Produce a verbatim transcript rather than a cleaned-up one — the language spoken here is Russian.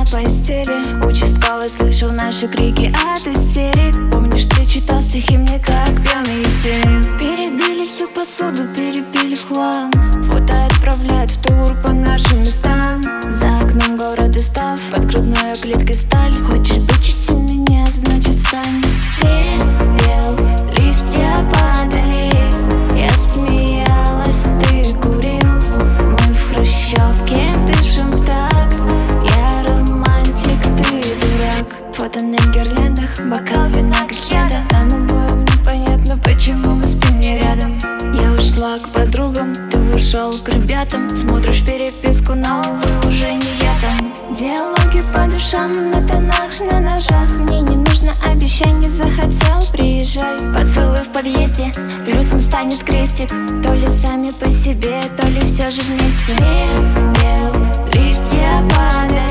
постели. Участковый слышал наши крики от истерик. Помнишь, ты читал стихи мне, как пьяный есенин. Перебили всю посуду, перепили в хлам. Фото отправляют в тур по нашим местам. За окном город и став, под грудной клеткой сталь. Хочешь быть частью меня, значит стань. Пепел, листья падали, я смеялась, ты курил. Мы в хрущевке дышим в такт. Я романтик, ты дурак. Фото на гирляндах, бокал вина как яда. Нам обоим непонятно, почему мы спим не рядом. Я ушла к подругам, ты ушел к ребятам. Смотришь переписку, но увы, уже не я там. Диалоги по душам на тонах, на ножах. Мне не нужно обещаний, захотел, приезжай. Поцелуй в подъезде, плюсом станет крестик. То ли сами по себе, то ли все же вместе. Пепел, листья падают.